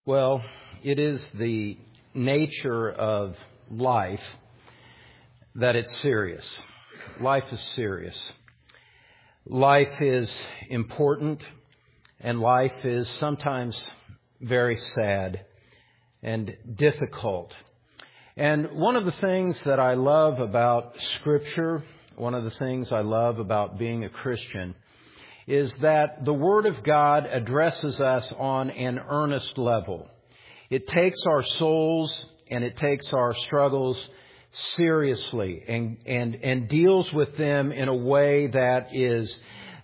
Well, it is the nature of life that it's serious. Life is serious. Life is important, and life is sometimes very sad and difficult. And one of the things that I love about Scripture, one of the things I love about being a Christian, is that the Word of God addresses us on an earnest level. It takes our souls and it takes our struggles seriously and deals with them in a way that is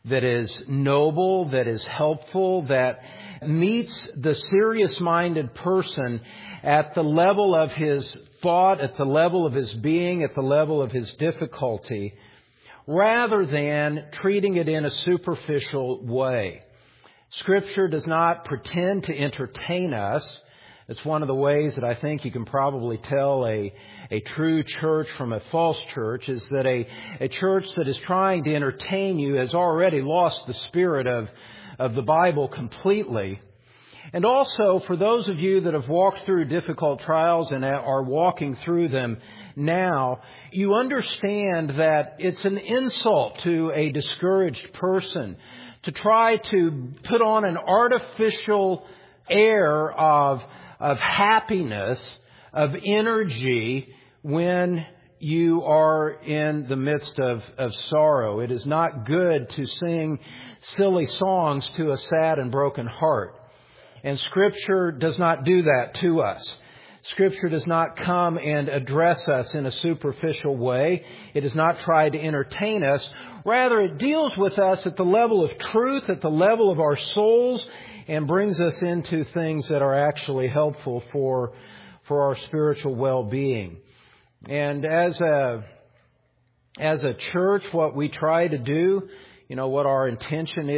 noble, that is helpful, that meets the serious-minded person at the level of his thought, at the level of his being, at the level of his difficulty, rather than treating it in a superficial way. Scripture does not pretend to entertain us. It's one of the ways that I think you can probably tell a true church from a false church, is that a church that is trying to entertain you has already lost the spirit of the Bible completely. And also, for those of you that have walked through difficult trials and are walking through them now, you understand that it's an insult to a discouraged person to try to put on an artificial air of happiness, of energy, when you are in the midst of sorrow. It is not good to sing silly songs to a sad and broken heart. And Scripture does not do that to us. Scripture does not come and address us in a superficial way. It does not try to entertain us. Rather, it deals with us at the level of truth, at the level of our souls, and brings us into things that are actually helpful for our spiritual well-being. And as a church, what we try to do, what our intention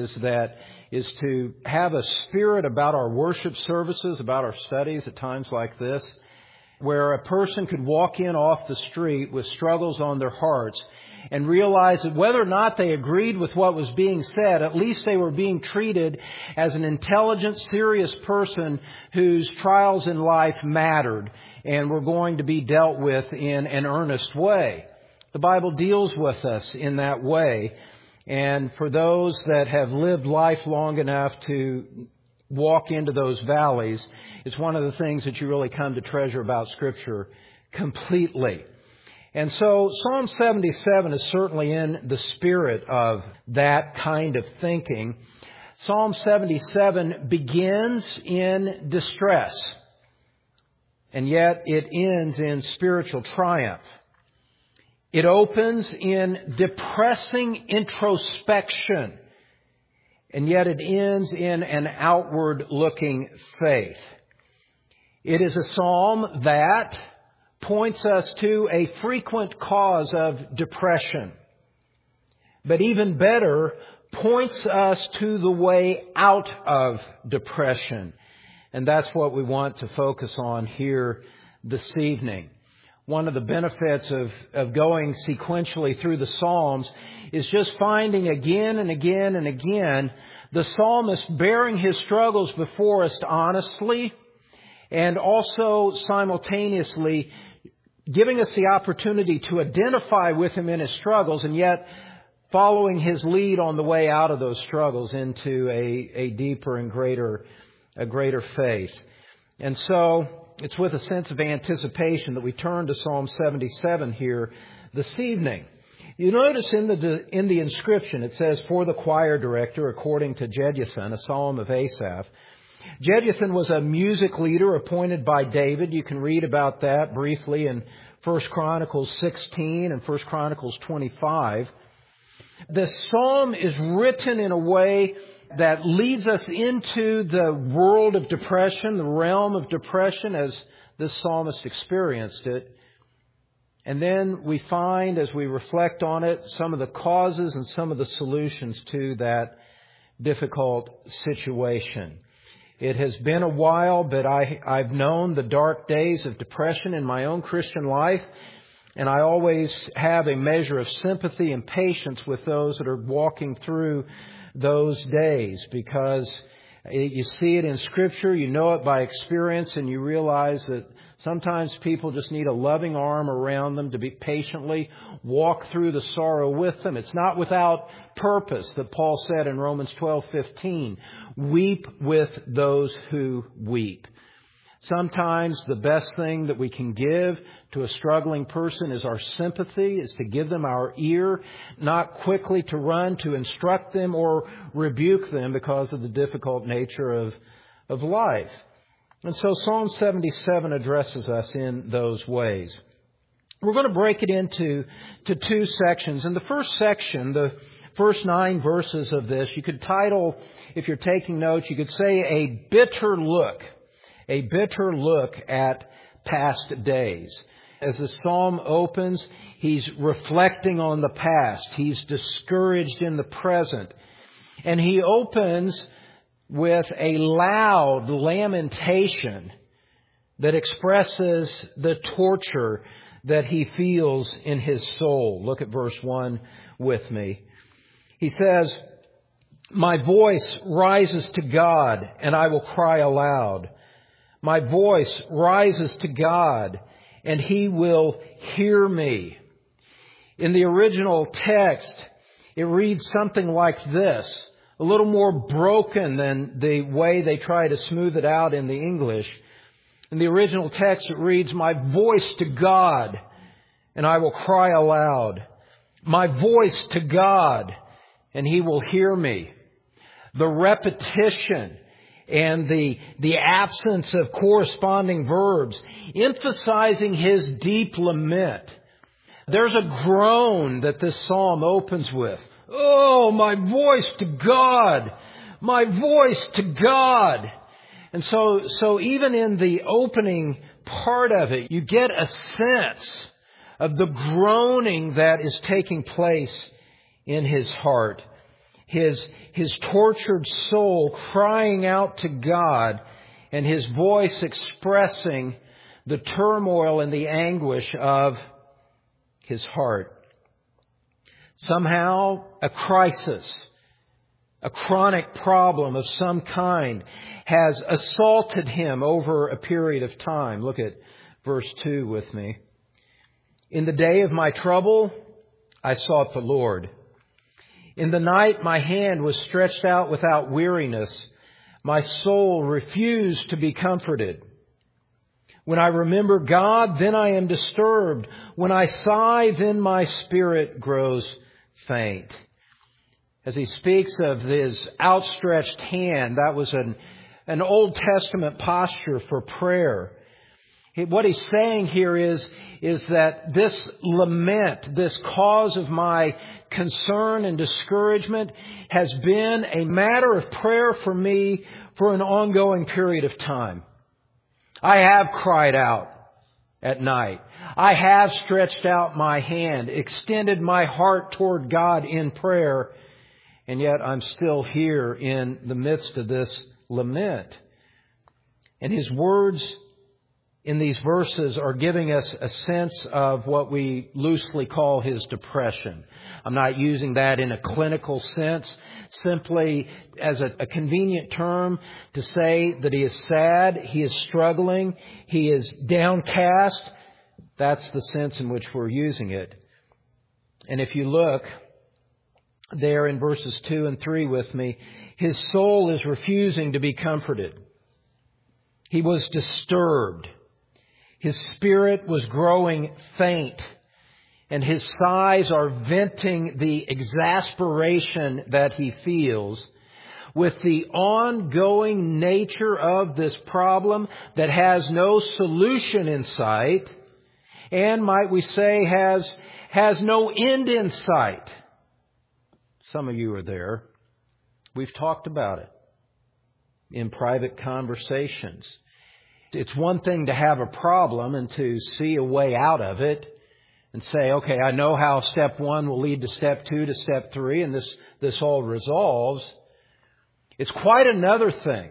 is to have a spirit about our worship services, about our studies at times like this, where a person could walk in off the street with struggles on their hearts and realize that whether or not they agreed with what was being said, at least they were being treated as an intelligent, serious person whose trials in life mattered and were going to be dealt with in an earnest way. The Bible deals with us in that way. And for those that have lived life long enough to walk into those valleys, it's one of the things that you really come to treasure about Scripture completely. And so Psalm 77 is certainly in the spirit of that kind of thinking. Psalm 77 begins in distress, and yet it ends in spiritual triumph. It opens in depressing introspection, and yet it ends in an outward-looking faith. It is a psalm that points us to a frequent cause of depression, but even better, points us to the way out of depression. And that's what we want to focus on here this evening. One of the benefits of going sequentially through the Psalms is just finding again and again and again the psalmist bearing his struggles before us honestly, and also simultaneously giving us the opportunity to identify with him in his struggles, and yet following his lead on the way out of those struggles into a deeper and greater faith. And so it's with a sense of anticipation that we turn to Psalm 77 here this evening. You notice in the inscription it says, "For the choir director, according to Jeduthun," a psalm of Asaph. Jeduthun was a music leader appointed by David. You can read about that briefly in 1 Chronicles 16 and 1 Chronicles 25. The psalm is written in a way that leads us into the world of depression, the realm of depression, as this psalmist experienced it. And then we find, as we reflect on it, some of the causes and some of the solutions to that difficult situation. It has been a while, but I've known the dark days of depression in my own Christian life, and I always have a measure of sympathy and patience with those that are walking through those days, because You see it in Scripture, you know it by experience, and you realize that sometimes people just need a loving arm around them to be patiently walk through the sorrow with them. It's not without purpose that Paul said in Romans 12:15, weep with those who weep. Sometimes the best thing that we can give to a struggling person is our sympathy, is to give them our ear, not quickly to run to instruct them or rebuke them because of the difficult nature of life. And so Psalm 77 addresses us in those ways. We're going to break it into two sections. In the first section, the first 9 verses of this, you could title, if you're taking notes, you could say a bitter look at past days. As the psalm opens, he's reflecting on the past. He's discouraged in the present. And he opens with a loud lamentation that expresses the torture that he feels in his soul. Look at verse 1 with me. He says, "My voice rises to God, and I will cry aloud. My voice rises to God, and He will hear me." In the original text, it reads something like this, a little more broken than the way they try to smooth it out in the English. In the original text, it reads, "My voice to God, and I will cry aloud. My voice to God, and He will hear me." The repetition and the absence of corresponding verbs, emphasizing his deep lament. There's a groan that this psalm opens with. "Oh, my voice to God! My voice to God!" And so even in the opening part of it, you get a sense of the groaning that is taking place in his heart. His tortured soul crying out to God, and his voice expressing the turmoil and the anguish of his heart. Somehow, a crisis, a chronic problem of some kind has assaulted him over a period of time. Look at verse 2 with me. "In the day of my trouble, I sought the Lord. In the night, my hand was stretched out without weariness. My soul refused to be comforted. When I remember God, then I am disturbed. When I sigh, then my spirit grows faint." As he speaks of his outstretched hand, that was an Old Testament posture for prayer. What he's saying here is that this lament, this cause of my concern and discouragement has been a matter of prayer for me for an ongoing period of time. I have cried out at night. I have stretched out my hand, extended my heart toward God in prayer, and yet I'm still here in the midst of this lament. And his words in these verses are giving us a sense of what we loosely call his depression. I'm not using that in a clinical sense, simply as a convenient term to say that he is sad, he is struggling, he is downcast. That's the sense in which we're using it. And if you look there in verses 2 and 3 with me, his soul is refusing to be comforted. He was disturbed. His spirit was growing faint, and his sighs are venting the exasperation that he feels with the ongoing nature of this problem that has no solution in sight, and might we say has no end in sight. Some of you are there. We've talked about it in private conversations. It's one thing to have a problem and to see a way out of it and say, okay, I know how step 1 will lead to step 2 to step 3, and this all resolves. It's quite another thing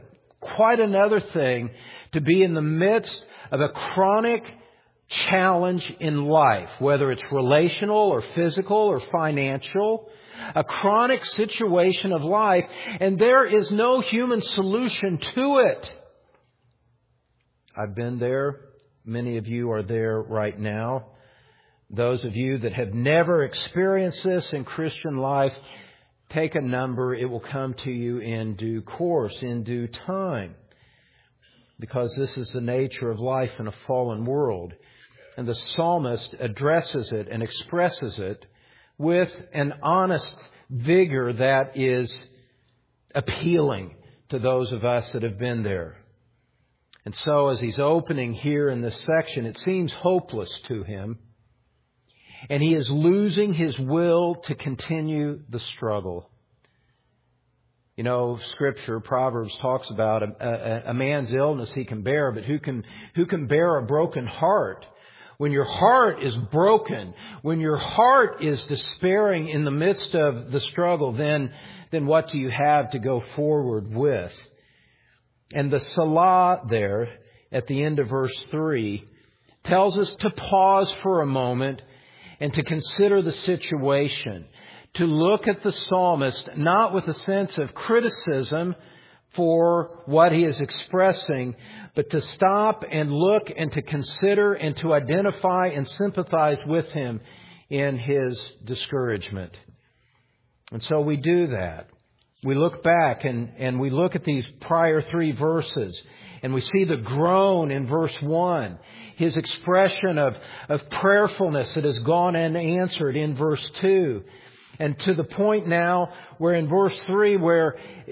to be in the midst of a chronic challenge in life, whether it's relational or physical or financial, a chronic situation of life, and there is no human solution to it. I've been there. Many of you are there right now. Those of you that have never experienced this in Christian life, take a number. It will come to you in due course, in due time. Because this is the nature of life in a fallen world. And the psalmist addresses it and expresses it with an honest vigor that is appealing to those of us that have been there. And so as he's opening here in this section, it seems hopeless to him. And he is losing his will to continue the struggle. You know, Scripture, Proverbs talks about a man's illness he can bear, but who can bear a broken heart? When your heart is broken, when your heart is despairing in the midst of the struggle, then what do you have to go forward with? And the Salah there at the end of verse 3 tells us to pause for a moment and to consider the situation. To look at the psalmist not with a sense of criticism for what he is expressing, but to stop and look and to consider and to identify and sympathize with him in his discouragement. And so we do that. We look back and we look at these prior 3 verses, and we see the groan in verse 1. His expression of prayerfulness that has gone unanswered in verse 2. And to the point now where in verse 3 where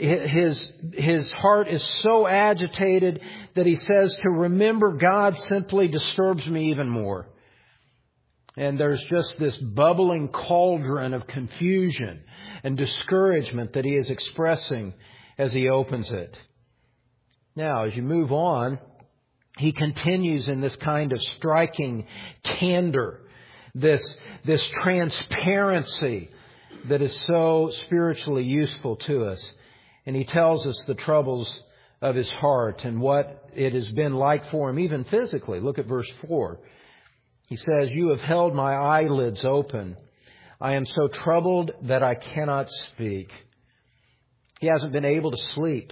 his heart is so agitated that he says to remember God simply disturbs me even more. And there's just this bubbling cauldron of confusion and discouragement that he is expressing as he opens it. Now, as you move on, he continues in this kind of striking candor, this transparency that is so spiritually useful to us. And he tells us the troubles of his heart and what it has been like for him, even physically. Look at verse 4. He says, "You have held my eyelids open. I am so troubled that I cannot speak." He hasn't been able to sleep.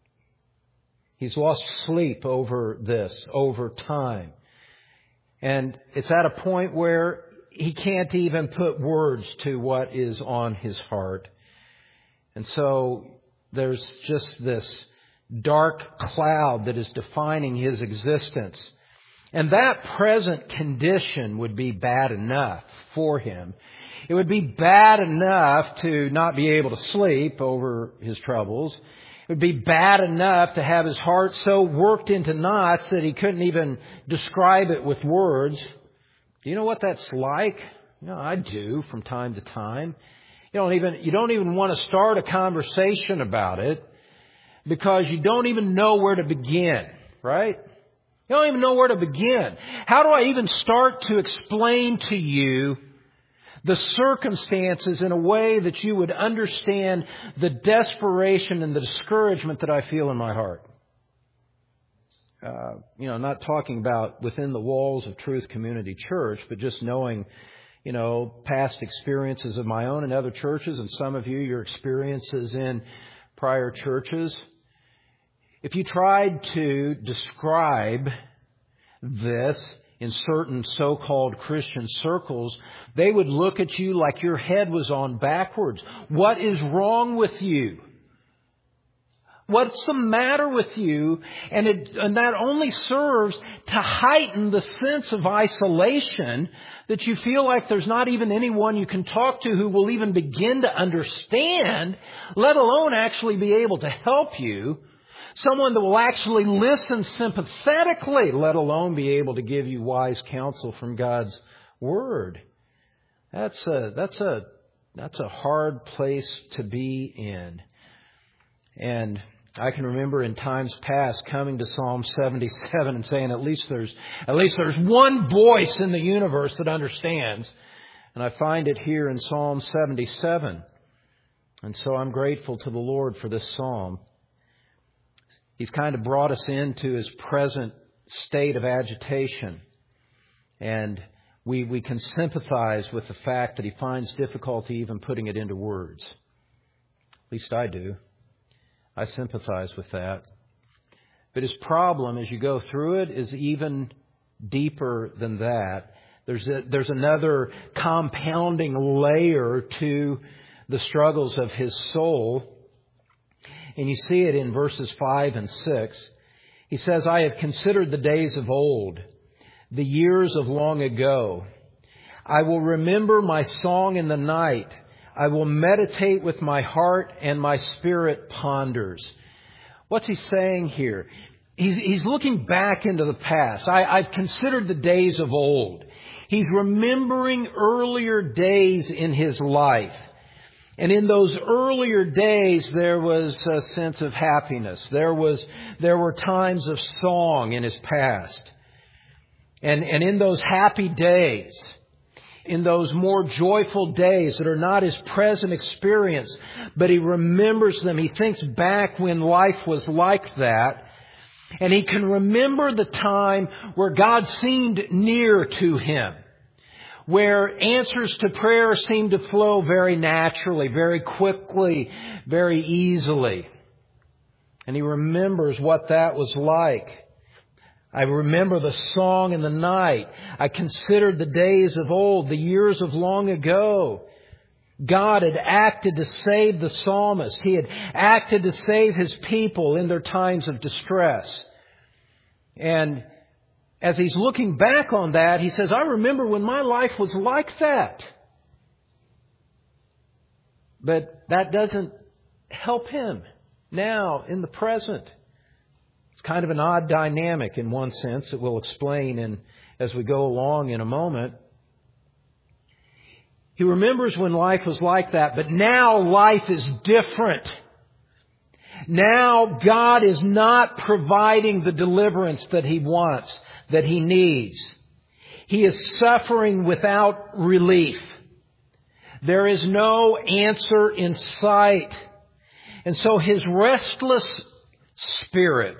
He's lost sleep over this, over time. And it's at a point where he can't even put words to what is on his heart. And so there's just this dark cloud that is defining his existence. And that present condition would be bad enough for him. It would be bad enough to not be able to sleep over his troubles. It would be bad enough to have his heart so worked into knots that he couldn't even describe it with words. Do you know what that's like? You know, I do from time to time. You don't even want to start a conversation about it because you don't even know where to begin, right? You don't even know where to begin. How do I even start to explain to you the circumstances in a way that you would understand the desperation and the discouragement that I feel in my heart? Not talking about within the walls of Truth Community Church, but just knowing, past experiences of my own and other churches, and some of you, your experiences in prior churches. If you tried to describe this in certain so-called Christian circles, they would look at you like your head was on backwards. What is wrong with you? What's the matter with you? And that only serves to heighten the sense of isolation, that you feel like there's not even anyone you can talk to who will even begin to understand, let alone actually be able to help you. Someone that will actually listen sympathetically, let alone be able to give you wise counsel from God's Word. That's a hard place to be in. And I can remember in times past coming to Psalm 77 and saying, at least there's one voice in the universe that understands. And I find it here in Psalm 77. And so I'm grateful to the Lord for this psalm. He's kind of brought us into his present state of agitation. And We can sympathize with the fact that he finds difficulty even putting it into words. At least I do. I sympathize with that. But his problem, as you go through it, is even deeper than that. There's another compounding layer to the struggles of his soul. And you see it in verses 5 and 6. He says, I have considered the days of old, the years of long ago. I will remember my song in the night. I will meditate with my heart, and my spirit ponders. What's he saying here? He's looking back into the past. I've considered the days of old. He's remembering earlier days in his life. And in those earlier days, there was a sense of happiness. There were times of song in his past. And in those happy days, in those more joyful days that are not his present experience, but he remembers them. He thinks back when life was like that. And he can remember the time where God seemed near to him, where answers to prayer seemed to flow very naturally, very quickly, very easily. And he remembers what that was like. I remember the song in the night. I considered the days of old, the years of long ago. God had acted to save the psalmist. He had acted to save his people in their times of distress. And as he's looking back on that, he says, I remember when my life was like that. But that doesn't help him now in the present. It's kind of an odd dynamic in one sense that we'll explain as we go along in a moment. He remembers when life was like that, but now life is different. Now God is not providing the deliverance that he wants, that he needs. He is suffering without relief. There is no answer in sight. And so his restless spirit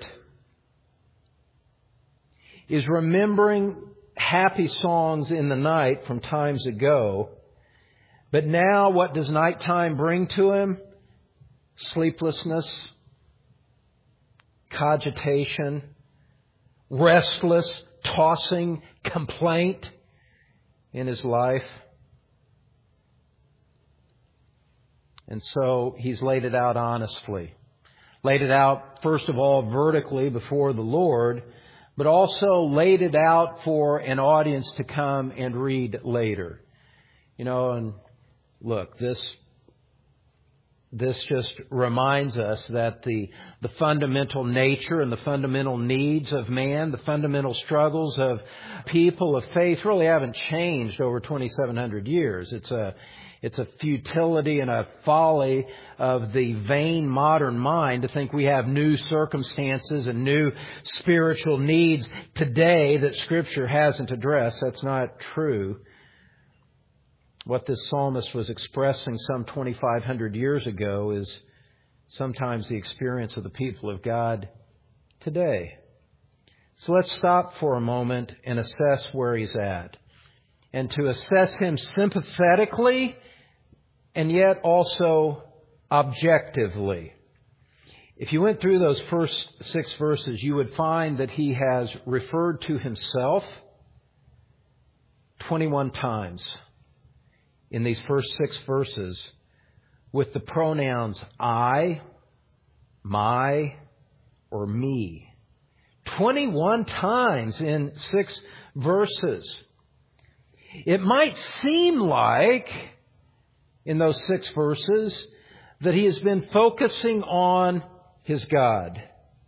is remembering happy songs in the night from times ago. But now what does nighttime bring to him? Sleeplessness, cogitation, restless, tossing, complaint in his life. And so he's laid it out honestly. Laid it out, first of all, vertically before the Lord, but also laid it out for an audience to come and read later. And look, this just reminds us that the fundamental nature and the fundamental needs of man, the fundamental struggles of people of faith really haven't changed over 2,700 years. It's a futility and a folly of the vain modern mind to think we have new circumstances and new spiritual needs today that Scripture hasn't addressed. That's not true. What this psalmist was expressing some 2,500 years ago is sometimes the experience of the people of God today. So let's stop for a moment and assess where he's at. And to assess him sympathetically and yet also objectively. If you went through those first 6 verses, you would find that he has referred to himself 21 times in these first 6 verses with the pronouns I, my, or me. 21 times in 6 verses. It might seem like in those 6 verses that he has been focusing on his God.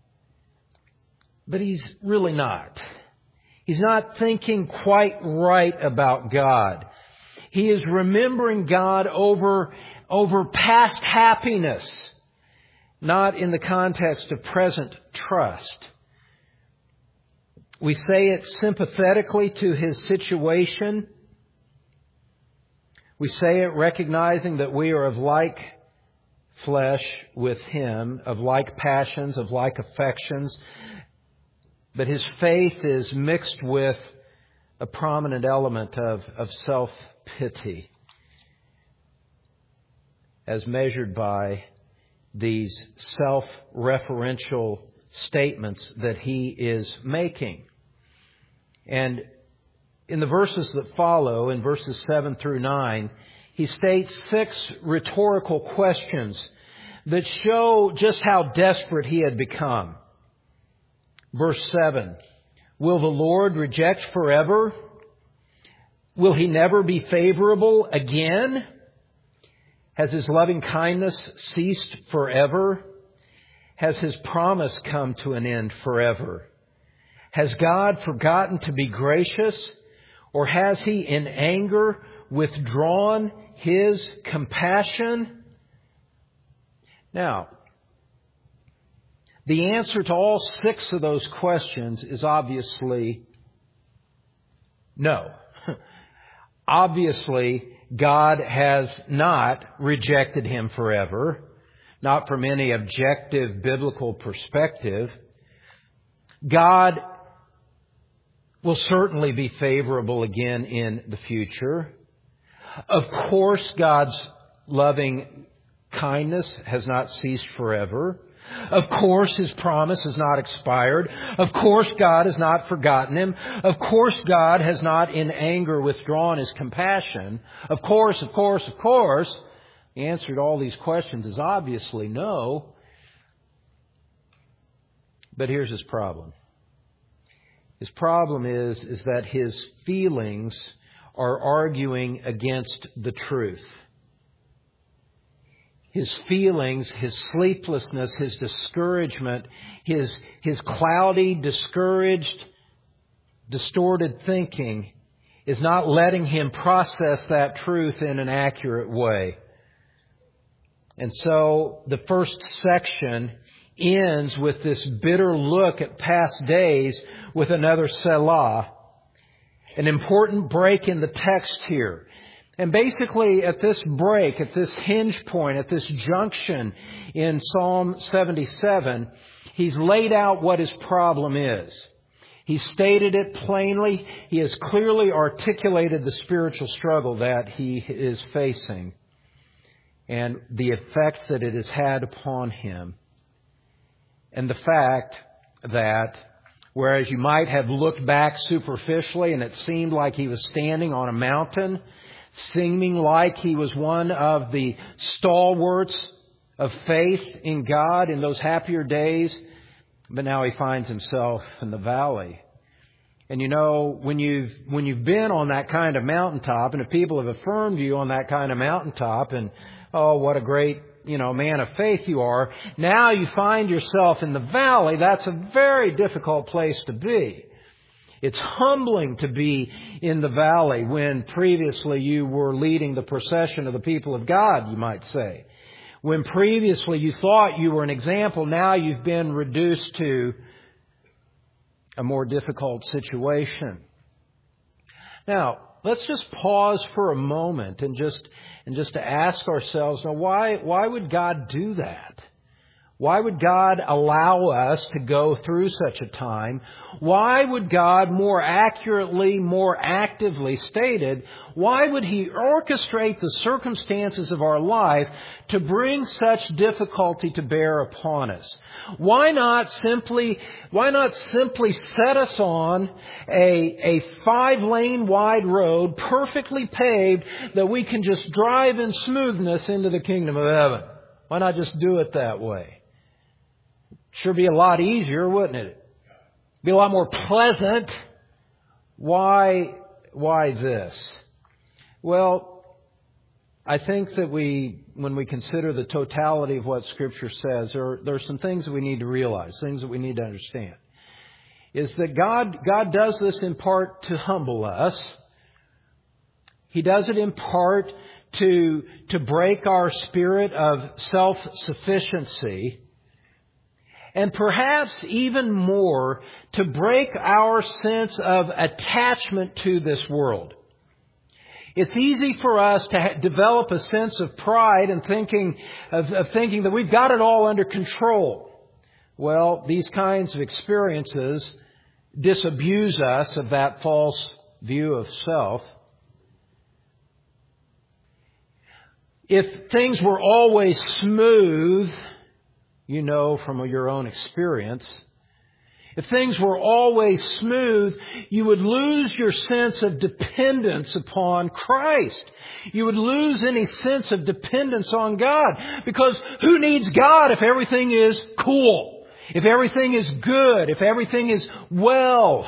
But he's really not. He's not thinking quite right about God. He is remembering God over past happiness, not in the context of present trust. We say it sympathetically to his situation. We say it recognizing that we are of like flesh with him, of like passions, of like affections. But his faith is mixed with a prominent element of self-pity as measured by these self-referential statements that he is making. And in the verses that follow, in verses 7 through 9, he states 6 rhetorical questions that show just how desperate he had become. Verse 7, will the Lord reject forever? Will He never be favorable again? Has His loving kindness ceased forever? Has His promise come to an end forever? Has God forgotten to be gracious? Or has He in anger withdrawn His compassion? Now, the answer to all 6 of those questions is obviously no. Obviously, God has not rejected him forever, not from any objective biblical perspective. God will certainly be favorable again in the future. Of course, God's loving kindness has not ceased forever. Of course, His promise has not expired. Of course, God has not forgotten him. Of course, God has not in anger withdrawn His compassion. Of course. The answer to all these questions is obviously no. But here's his problem. His problem is that his feelings are arguing against the truth. His feelings, his sleeplessness, his discouragement, his cloudy, discouraged, distorted thinking is not letting him process that truth in an accurate way. And so the first section ends with this bitter look at past days with another Selah. An important break in the text here. And basically at this break, at this hinge point, at this junction in Psalm 77, he's laid out what his problem is. He's stated it plainly. He has clearly articulated the spiritual struggle that he is facing and the effects that it has had upon him. And the fact that whereas you might have looked back superficially and it seemed like he was standing on a mountain, seeming like he was one of the stalwarts of faith in God in those happier days, but now he finds himself in the valley. And you know, when you've been on that kind of mountaintop, and if people have affirmed you on that kind of mountaintop, and oh, what a great, man of faith you are, now you find yourself in the valley. That's a very difficult place to be. It's humbling to be in the valley when previously you were leading the procession of the people of God, you might say. When previously you thought you were an example, now you've been reduced to a more difficult situation. Now, let's just pause for a moment and just to ask ourselves, now why would God do that? Why would God allow us to go through such a time? Why would God more accurately, more actively stated, why would He orchestrate the circumstances of our life to bring such difficulty to bear upon us? Why not simply set us on a 5-lane wide road, perfectly paved, that we can just drive in smoothness into the kingdom of heaven? Why not just do it that way? Sure be a lot easier, wouldn't it? Be a lot more pleasant. Why this? Well, I think that when we consider the totality of what Scripture says, there are some things that we need to realize, things that we need to understand. Is that God does this in part to humble us. He does it in part to break our spirit of self-sufficiency. And perhaps even more, to break our sense of attachment to this world. It's easy for us to develop a sense of pride and thinking that we've got it all under control. Well, these kinds of experiences disabuse us of that false view of self. If things were always smooth, you know from your own experience, if things were always smooth, you would lose your sense of dependence upon Christ. You would lose any sense of dependence on God. Because who needs God if everything is cool? If everything is good? If everything is well?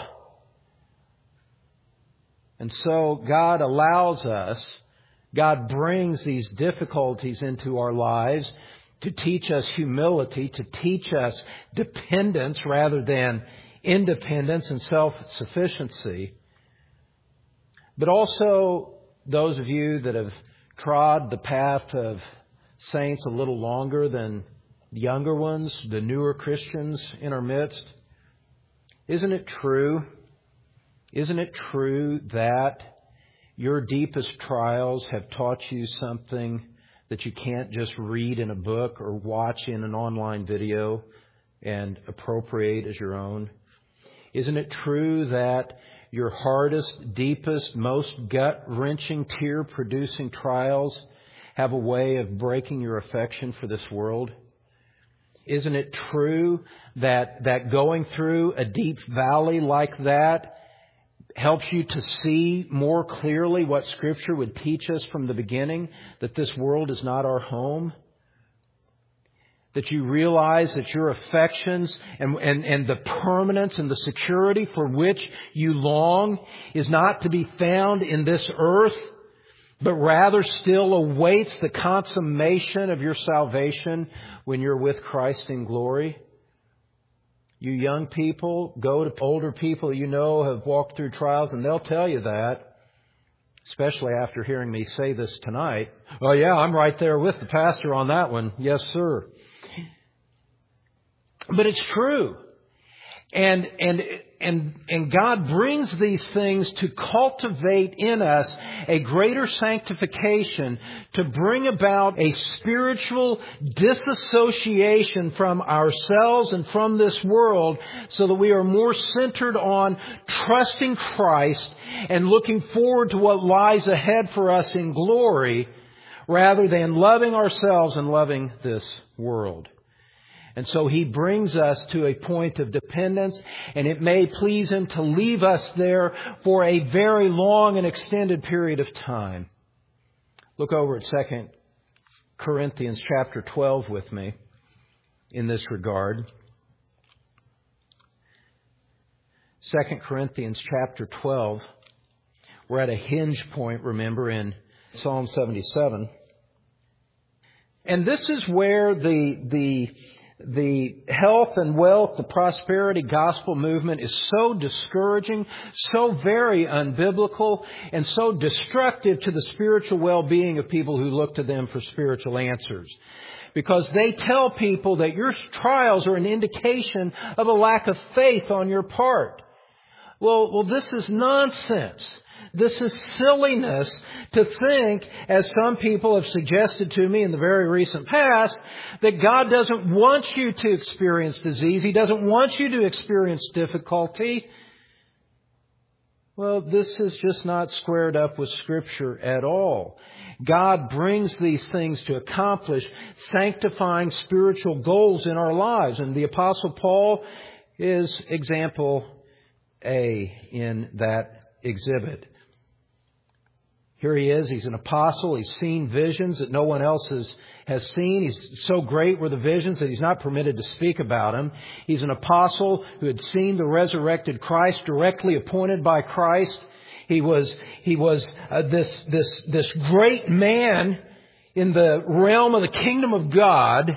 And so God allows us, God brings these difficulties into our lives to teach us humility, to teach us dependence rather than independence and self-sufficiency. But also, those of you that have trod the path of saints a little longer than the younger ones, the newer Christians in our midst, isn't it true? Isn't it true that your deepest trials have taught you something that you can't just read in a book or watch in an online video and appropriate as your own? Isn't it true that your hardest, deepest, most gut-wrenching, tear-producing trials have a way of breaking your affection for this world? Isn't it true that going through a deep valley like that helps you to see more clearly what Scripture would teach us from the beginning, that this world is not our home? That you realize that your affections and the permanence and the security for which you long is not to be found in this earth, but rather still awaits the consummation of your salvation when you're with Christ in glory? You young people, go to older people you know have walked through trials, and they'll tell you that, especially after hearing me say this tonight. Oh yeah, I'm right there with the pastor on that one. Yes, sir. But it's true. And God brings these things to cultivate in us a greater sanctification, to bring about a spiritual disassociation from ourselves and from this world, so that we are more centered on trusting Christ and looking forward to what lies ahead for us in glory, rather than loving ourselves and loving this world. And so He brings us to a point of dependence, and it may please Him to leave us there for a very long and extended period of time. Look over at 2 Corinthians chapter 12 with me in this regard. 2 Corinthians chapter 12. We're at a hinge point, remember, in Psalm 77. And this is where the health and wealth, the prosperity gospel movement is so discouraging, so very unbiblical, and so destructive to the spiritual well-being of people who look to them for spiritual answers. Because they tell people that your trials are an indication of a lack of faith on your part. Well, this is nonsense. This is silliness to think, as some people have suggested to me in the very recent past, that God doesn't want you to experience disease. He doesn't want you to experience difficulty. Well, this is just not squared up with Scripture at all. God brings these things to accomplish sanctifying spiritual goals in our lives. And the Apostle Paul is example A in that exhibit. Here he is. He's an apostle. He's seen visions that no one else has seen. He's so great were the visions that he's not permitted to speak about them. He's an apostle who had seen the resurrected Christ, directly appointed by Christ. He was this great man in the realm of the kingdom of God,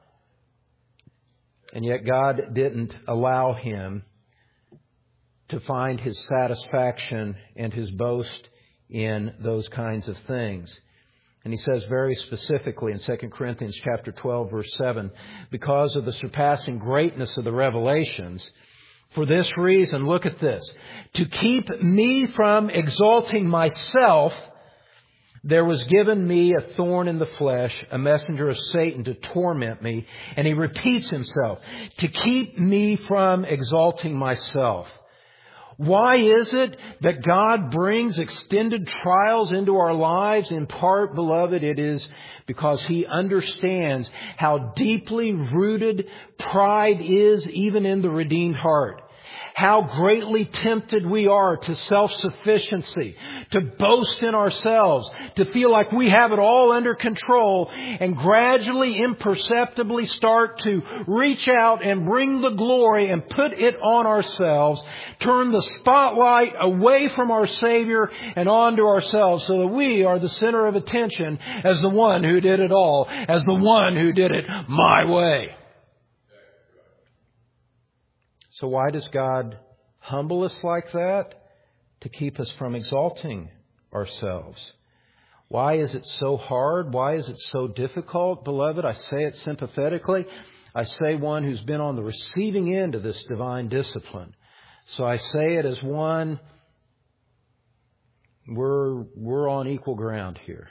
and yet God didn't allow him to find his satisfaction and his boast in those kinds of things. And he says very specifically in 2 Corinthians chapter 12, verse 7, because of the surpassing greatness of the revelations, for this reason, look at this, to keep me from exalting myself, there was given me a thorn in the flesh, a messenger of Satan to torment me. And he repeats himself, to keep me from exalting myself. Why is it that God brings extended trials into our lives? In part, beloved, it is because He understands how deeply rooted pride is even in the redeemed heart. How greatly tempted we are to self-sufficiency, to boast in ourselves, to feel like we have it all under control, and gradually, imperceptibly start to reach out and bring the glory and put it on ourselves, turn the spotlight away from our Savior and onto ourselves so that we are the center of attention as the one who did it all, as the one who did it my way. So why does God humble us like that? To keep us from exalting ourselves. Why is it so hard? Why is it so difficult, beloved? I say it sympathetically. I say one who's been on the receiving end of this divine discipline. So I say it as one, we're on equal ground here.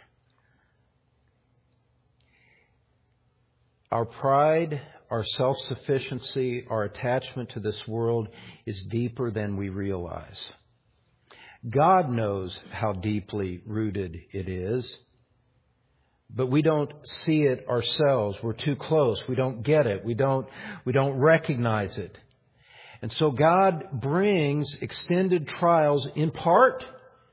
Our pride, our self-sufficiency, our attachment to this world is deeper than we realize. God knows how deeply rooted it is, but we don't see it ourselves. We're too close. We don't get it. We don't recognize it. And so God brings extended trials in part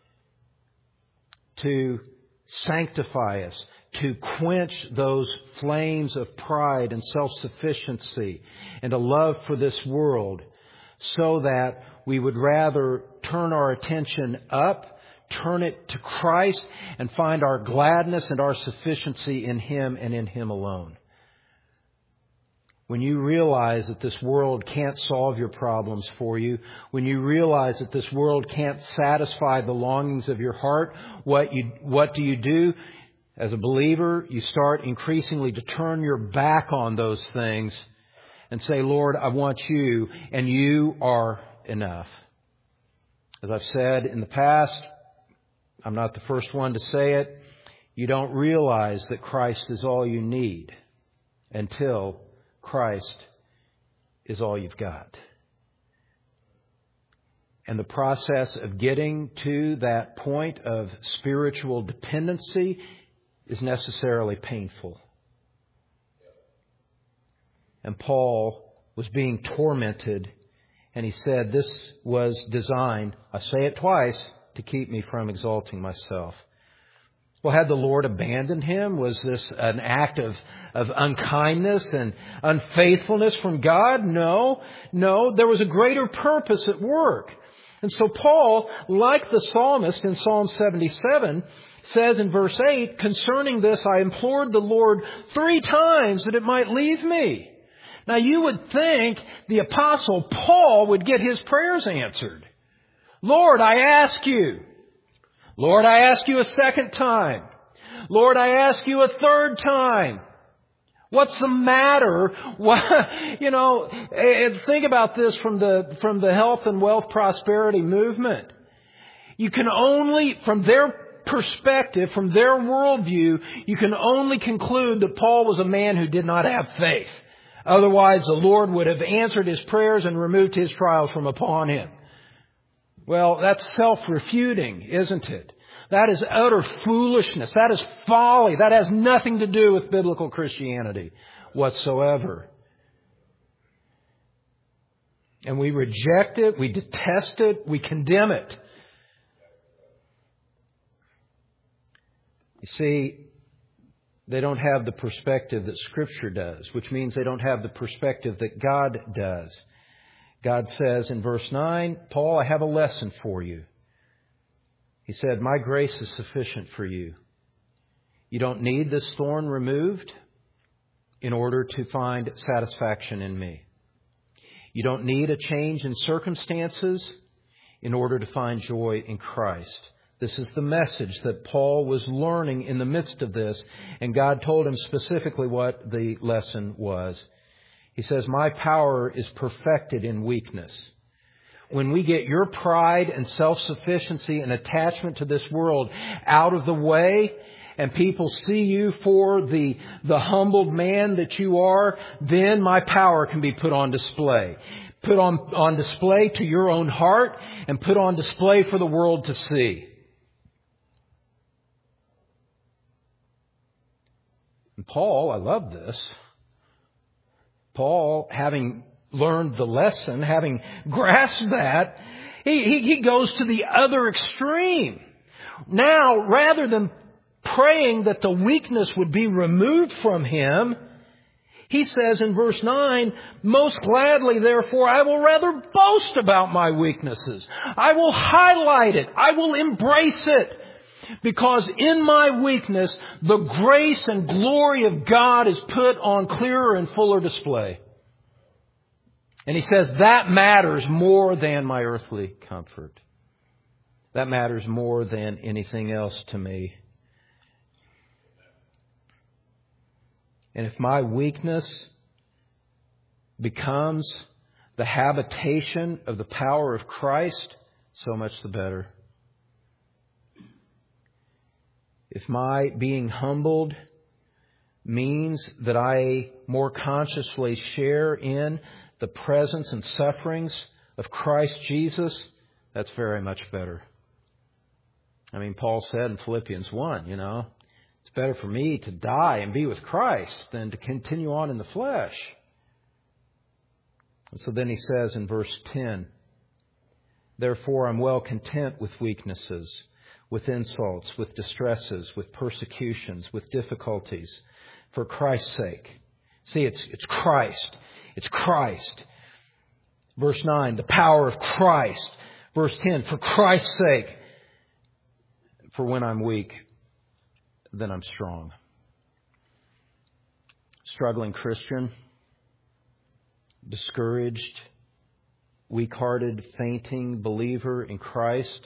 to sanctify us, to quench those flames of pride and self-sufficiency and a love for this world, so that we would rather turn our attention up, turn it to Christ, and find our gladness and our sufficiency in Him and in Him alone. When you realize that this world can't solve your problems for you, when you realize that this world can't satisfy the longings of your heart, what do you do? As a believer, you start increasingly to turn your back on those things and say, Lord, I want You, and You are enough. As I've said in the past, I'm not the first one to say it, you don't realize that Christ is all you need until Christ is all you've got. And the process of getting to that point of spiritual dependency is necessarily painful. And Paul was being tormented, and he said this was designed, I say it twice, to keep me from exalting myself. Well, had the Lord abandoned him? Was this an act of unkindness and unfaithfulness from God? No. There was a greater purpose at work. And so Paul, like the psalmist in Psalm 77, says in verse 8, concerning this, I implored the Lord 3 times that it might leave me. Now you would think the Apostle Paul would get his prayers answered. Lord, I ask You. Lord, I ask You a second time. Lord, I ask You a third time. What's the matter? Think about this from the health and wealth prosperity movement. You can only, from their perspective, from their worldview, you can only conclude that Paul was a man who did not have faith. Otherwise, the Lord would have answered his prayers and removed his trials from upon him. Well, that's self-refuting, isn't it? That is utter foolishness. That is folly. That has nothing to do with biblical Christianity whatsoever. And we reject it, we detest it, we condemn it. You see, they don't have the perspective that Scripture does, which means they don't have the perspective that God does. God says in verse 9, Paul, I have a lesson for you. He said, my grace is sufficient for you. You don't need this thorn removed in order to find satisfaction in me. You don't need a change in circumstances in order to find joy in Christ. This is the message that Paul was learning in the midst of this, and God told him specifically what the lesson was. He says, my power is perfected in weakness. When we get your pride and self-sufficiency and attachment to this world out of the way, and people see you for the humbled man that you are, then my power can be put on display. put on display to your own heart and put on display for the world to see. And Paul, I love this. Paul, having learned the lesson, having grasped that, he goes to the other extreme. Now, rather than praying that the weakness would be removed from him, he says in verse 9, most gladly, therefore, I will rather boast about my weaknesses. I will highlight it. I will embrace it. Because in my weakness, the grace and glory of God is put on clearer and fuller display. And he says, that matters more than my earthly comfort. That matters more than anything else to me. And if my weakness becomes the habitation of the power of Christ, so much the better. If my being humbled means that I more consciously share in the presence and sufferings of Christ Jesus, that's very much better. I mean, Paul said in Philippians 1, it's better for me to die and be with Christ than to continue on in the flesh. And so then he says in verse 10, therefore I'm well content with weaknesses, with insults, with distresses, with persecutions, with difficulties, for Christ's sake. See, it's Christ. It's Christ. Verse 9, the power of Christ. Verse 10, for Christ's sake. For when I'm weak, then I'm strong. Struggling Christian, discouraged, weak-hearted, fainting believer in Christ.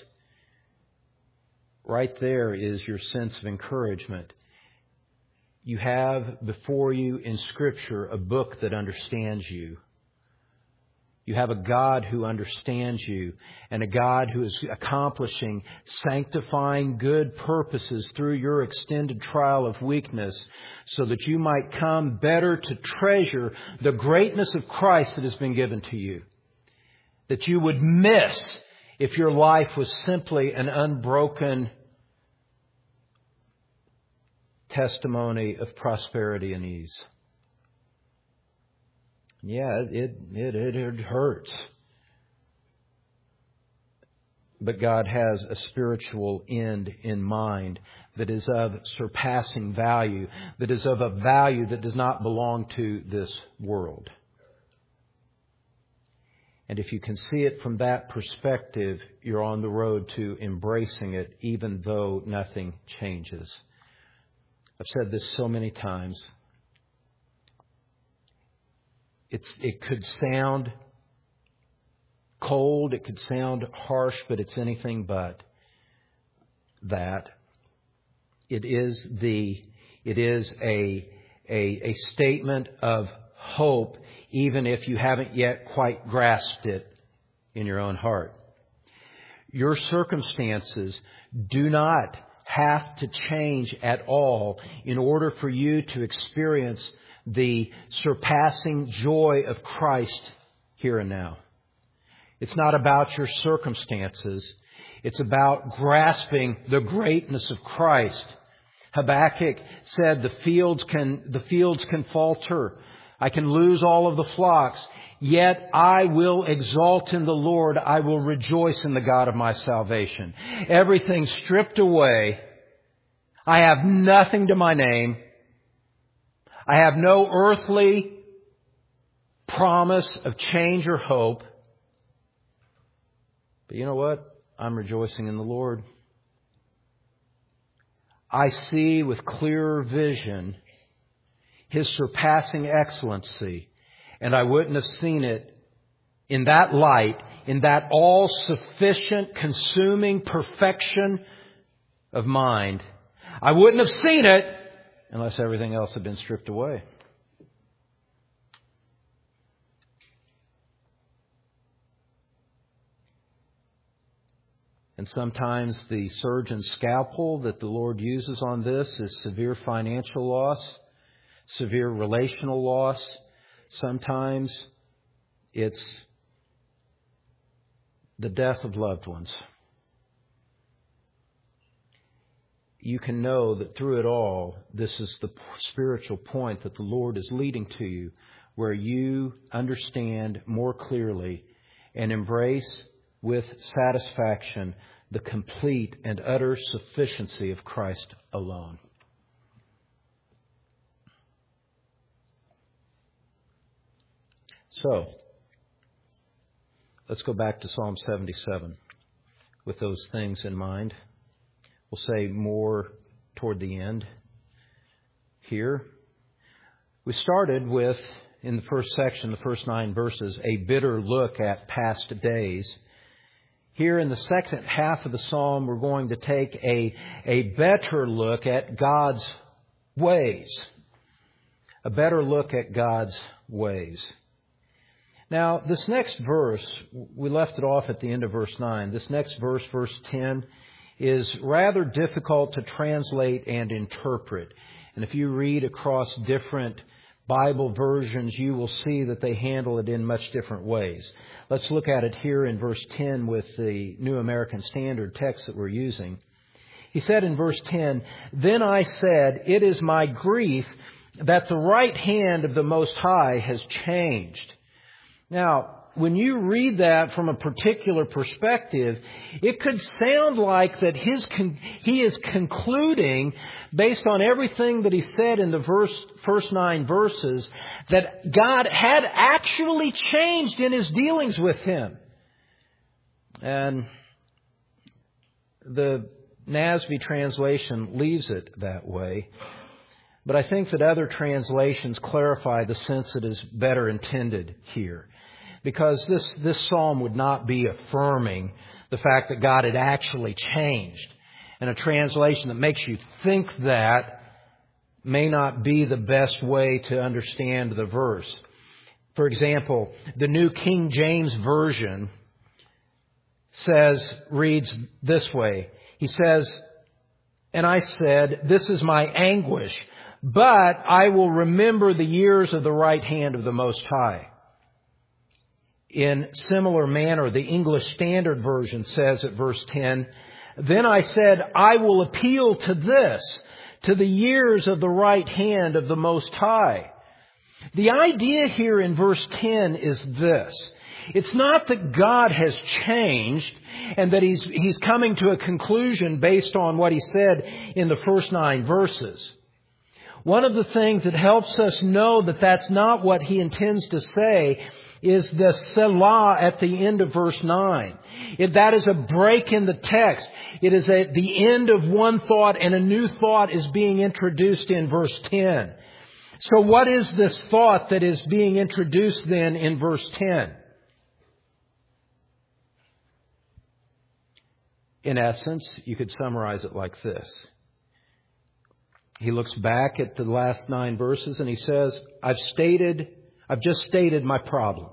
Right there is your sense of encouragement. You have before you in Scripture a book that understands you. You have a God who understands you and a God who is accomplishing sanctifying good purposes through your extended trial of weakness so that you might come better to treasure the greatness of Christ that has been given to you. That you would miss if your life was simply an unbroken testimony of prosperity and ease. Yeah, it hurts. But God has a spiritual end in mind that is of surpassing value, that is of a value that does not belong to this world. And if you can see it from that perspective, you're on the road to embracing it, even though nothing changes. I've said this so many times. It could sound cold, it could sound harsh, but it's anything but that. It is a statement of hope, even if you haven't yet quite grasped it in your own heart. Your circumstances do not have to change at all in order for you to experience the surpassing joy of Christ here and now. It's not about your circumstances. It's about grasping the greatness of Christ. Habakkuk said, the fields can falter. I can lose all of the flocks. Yet I will exalt in the Lord. I will rejoice in the God of my salvation. Everything stripped away. I have nothing to my name. I have no earthly promise of change or hope. But you know what? I'm rejoicing in the Lord. I see with clearer vision His surpassing excellency. And I wouldn't have seen it in that light, in that all-sufficient, consuming perfection of mind. I wouldn't have seen it unless everything else had been stripped away. And sometimes the surgeon's scalpel that the Lord uses on this is severe financial loss, severe relational loss. Sometimes it's the death of loved ones, you can know that through it all, this is the spiritual point that the Lord is leading to you, where you understand more clearly and embrace with satisfaction the complete and utter sufficiency of Christ alone. So, let's go back to Psalm 77 with those things in mind. We'll say more toward the end here. We started with, in the first section, the first 9 verses, a bitter look at past days. Here in the second half of the psalm, we're going to take a better look at God's ways. A better look at God's ways. Now, this next verse, we left it off at the end of verse 9. This next verse, verse 10, is rather difficult to translate and interpret. And if you read across different Bible versions, you will see that they handle it in much different ways. Let's look at it here in verse 10 with the New American Standard text that we're using. He said in verse 10, "Then I said, it is my grief that the right hand of the Most High has changed." Now, when you read that from a particular perspective, it could sound like that he is concluding, based on everything that he said in the first 9 verses, that God had actually changed in His dealings with him. And the NASB translation leaves it that way. But I think that other translations clarify the sense that is better intended here. Because this psalm would not be affirming the fact that God had actually changed. And a translation that makes you think that may not be the best way to understand the verse. For example, the New King James Version reads this way. He says, "And I said, this is my anguish, but I will remember the years of the right hand of the Most High." In similar manner, the English Standard Version says at verse 10, "Then I said, I will appeal to the years of the right hand of the Most High." The idea here in verse 10 is this. It's not that God has changed and that He's coming to a conclusion based on what He said in the first 9 verses. One of the things that helps us know that that's not what He intends to say is the Selah at the end of verse 9. That is a break in the text. It is at the end of one thought and a new thought is being introduced in verse 10. So what is this thought that is being introduced then in verse 10? In essence, you could summarize it like this. He looks back at the last 9 verses and he says, I've just stated my problem.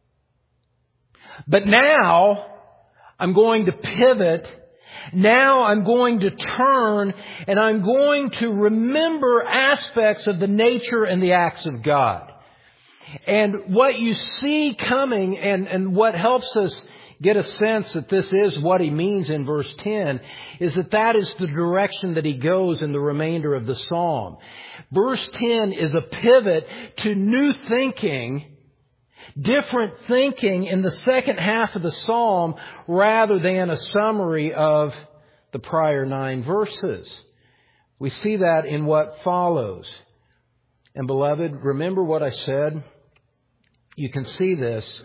But now I'm going to pivot. Now I'm going to turn and I'm going to remember aspects of the nature and the acts of God. And what you see coming and what helps us get a sense that this is what he means in verse 10 is that is the direction that he goes in the remainder of the psalm. Verse 10 is a pivot to new thinking, different thinking in the second half of the psalm rather than a summary of the prior 9 verses. We see that in what follows. And beloved, remember what I said? You can see this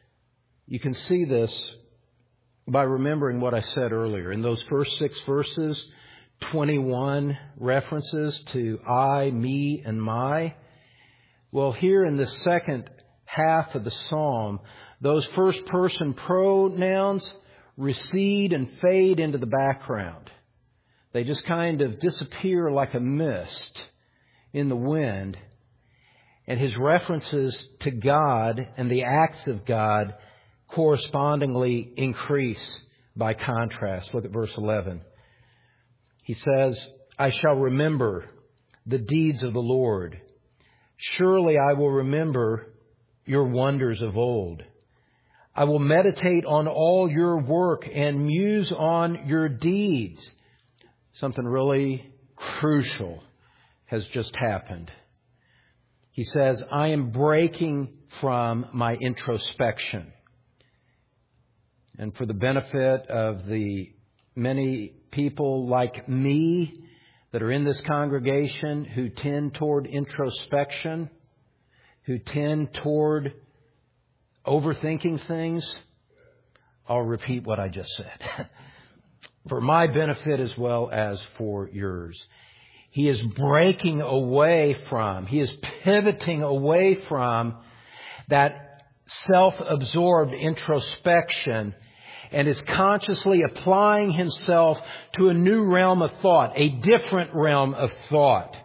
by remembering what I said earlier. In those first 6 verses, 21 references to I, me, and my. Well, here in the second half of the psalm, those first person pronouns recede and fade into the background. They just kind of disappear like a mist in the wind. And his references to God and the acts of God correspondingly increase by contrast. Look at verse 11. He says, I shall remember the deeds of the Lord. Surely I will remember your wonders of old. I will meditate on all your work and muse on your deeds. Something really crucial has just happened. He says, I am breaking from my introspection. And for the benefit of the many people like me that are in this congregation who tend toward introspection, who tend toward overthinking things, I'll repeat what I just said. For my benefit as well as for yours. He is breaking away from, he is pivoting away from that self-absorbed introspection and is consciously applying himself to a new realm of thought, a different realm of thought.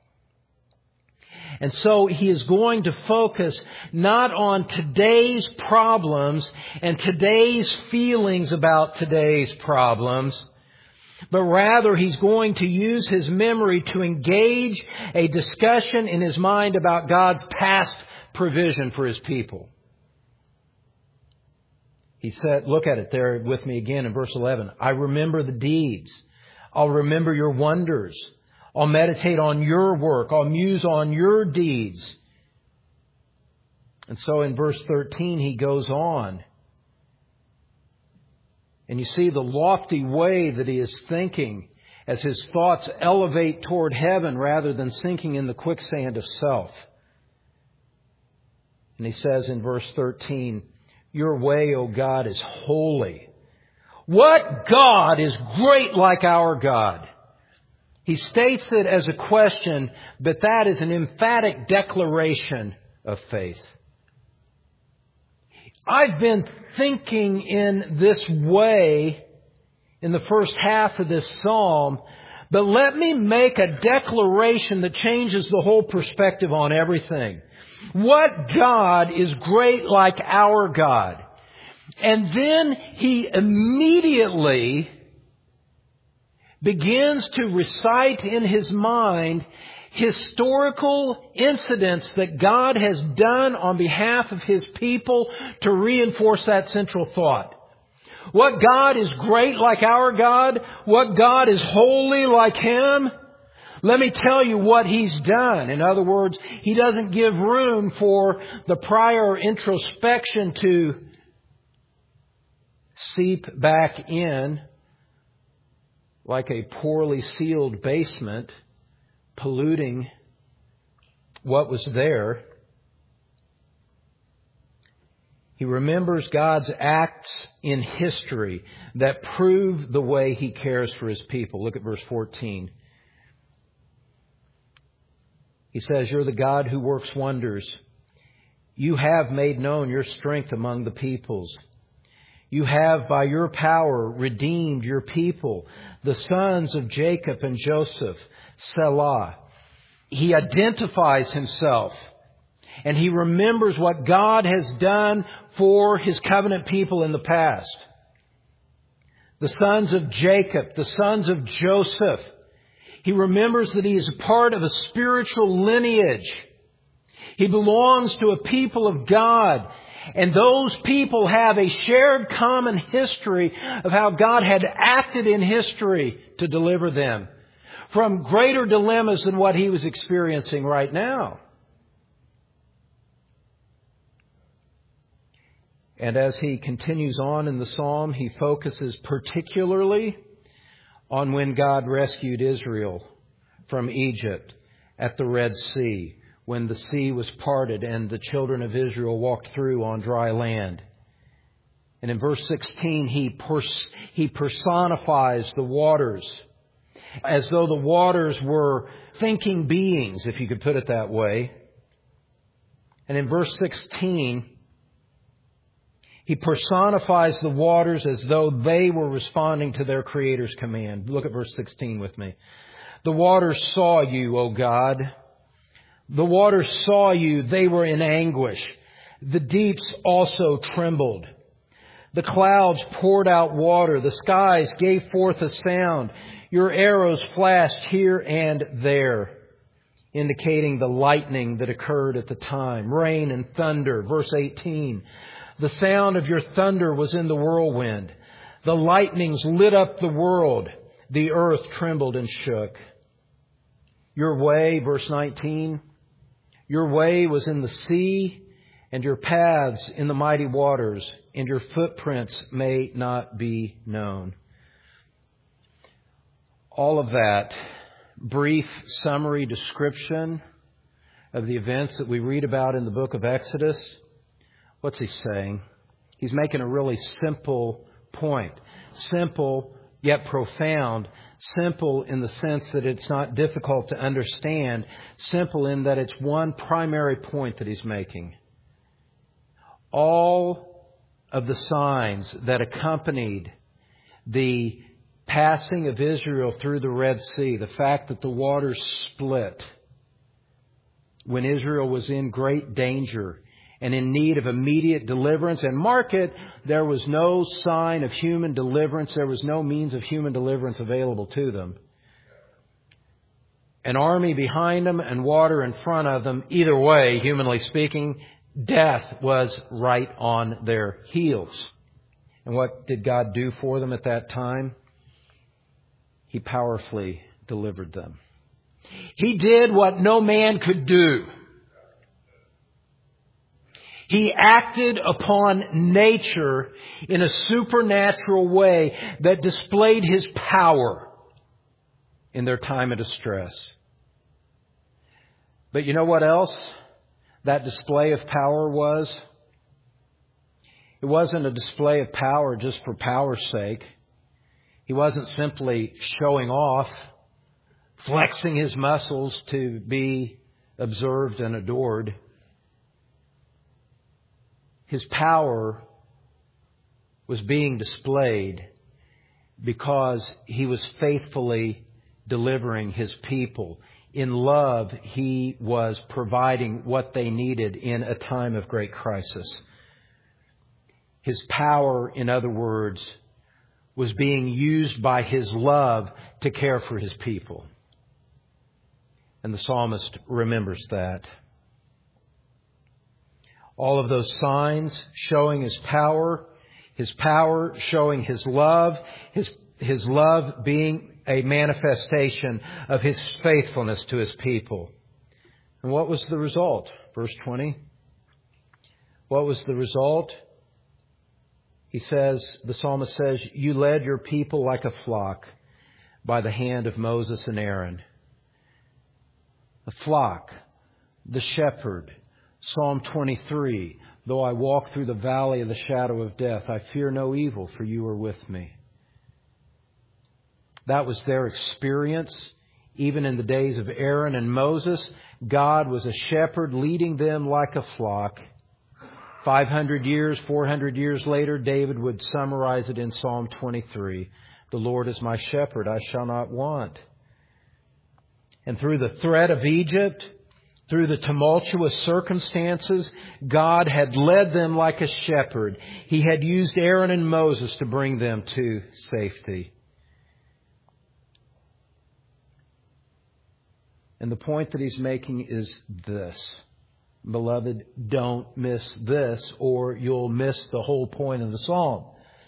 And so he is going to focus not on today's problems and today's feelings about today's problems, but rather he's going to use his memory to engage a discussion in his mind about God's past provision for his people. He said, look at it there with me again in verse 11. I remember the deeds. I'll remember your wonders. I'll meditate on your work. I'll muse on your deeds. And so in verse 13, he goes on. And you see the lofty way that he is thinking as his thoughts elevate toward heaven rather than sinking in the quicksand of self. And he says in verse 13, your way, O God, is holy. What God is great like our God? He states it as a question, but that is an emphatic declaration of faith. I've been thinking in this way in the first half of this psalm, but let me make a declaration that changes the whole perspective on everything. What God is great like our God? And then he immediately begins to recite in his mind historical incidents that God has done on behalf of his people to reinforce that central thought. What God is great like our God? What God is holy like Him? Let me tell you what He's done. In other words, He doesn't give room for the prior introspection to seep back in like a poorly sealed basement, polluting what was there. He remembers God's acts in history that prove the way He cares for His people. Look at verse 14. He says, you're the God who works wonders. You have made known your strength among the peoples. You have, by your power, redeemed your people, the sons of Jacob and Joseph, Selah. He identifies himself, and he remembers what God has done for His covenant people in the past. The sons of Jacob, the sons of Joseph. He remembers that he is a part of a spiritual lineage. He belongs to a people of God. And those people have a shared common history of how God had acted in history to deliver them from greater dilemmas than what he was experiencing right now. And as he continues on in the psalm, he focuses particularly on when God rescued Israel from Egypt at the Red Sea, when the sea was parted and the children of Israel walked through on dry land. And in verse 16, he personifies the waters as though the waters were thinking beings, if you could put it that way. And in verse 16, he personifies the waters as though they were responding to their Creator's command. Look at verse 16 with me. The waters saw you, O God. The waters saw you. They were in anguish. The deeps also trembled. The clouds poured out water. The skies gave forth a sound. Your arrows flashed here and there, indicating the lightning that occurred at the time. Rain and thunder. Verse 18. The sound of your thunder was in the whirlwind. The lightnings lit up the world. The earth trembled and shook. Your way, verse 19, your way was in the sea, and your paths in the mighty waters, and your footprints may not be known. All of that brief summary description of the events that we read about in the book of Exodus, what's he saying? He's making a really simple point. Simple, yet profound. Simple in the sense that it's not difficult to understand. Simple in that it's one primary point that he's making. All of the signs that accompanied the passing of Israel through the Red Sea, the fact that the waters split when Israel was in great danger and in need of immediate deliverance. And mark it, there was no sign of human deliverance. There was no means of human deliverance available to them. An army behind them and water in front of them. Either way, humanly speaking, death was right on their heels. And what did God do for them at that time? He powerfully delivered them. He did what no man could do. He acted upon nature in a supernatural way that displayed His power in their time of distress. But you know what else that display of power was? It wasn't a display of power just for power's sake. He wasn't simply showing off, flexing his muscles to be observed and adored. His power was being displayed because He was faithfully delivering His people. In love, He was providing what they needed in a time of great crisis. His power, in other words, was being used by His love to care for His people. And the psalmist remembers that. All of those signs showing His power showing His love being a manifestation of His faithfulness to His people. And what was the result? Verse 20. What was the result? He says, the psalmist says, you led your people like a flock by the hand of Moses and Aaron. The flock, the shepherd. Psalm 23, though I walk through the valley of the shadow of death, I fear no evil, for you are with me. That was their experience. Even in the days of Aaron and Moses, God was a shepherd leading them like a flock. 500 years, 400 years later, David would summarize it in Psalm 23. The Lord is my shepherd, I shall not want. And through the threat of Egypt, through the tumultuous circumstances, God had led them like a shepherd. He had used Aaron and Moses to bring them to safety. And the point that he's making is this. Beloved, don't miss this or you'll miss the whole point of the psalm.